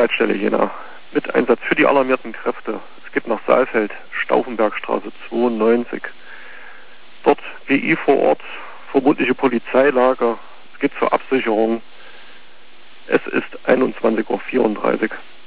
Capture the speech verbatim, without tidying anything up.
Leitstelle Jena. Mit Einsatz für die alarmierten Kräfte. Es geht nach Saalfeld, Stauffenbergstraße zweiundneunzig. Dort B I vor Ort, vermutliche Polizeilager. Es geht zur Absicherung. Es ist einundzwanzig Uhr vierunddreißig.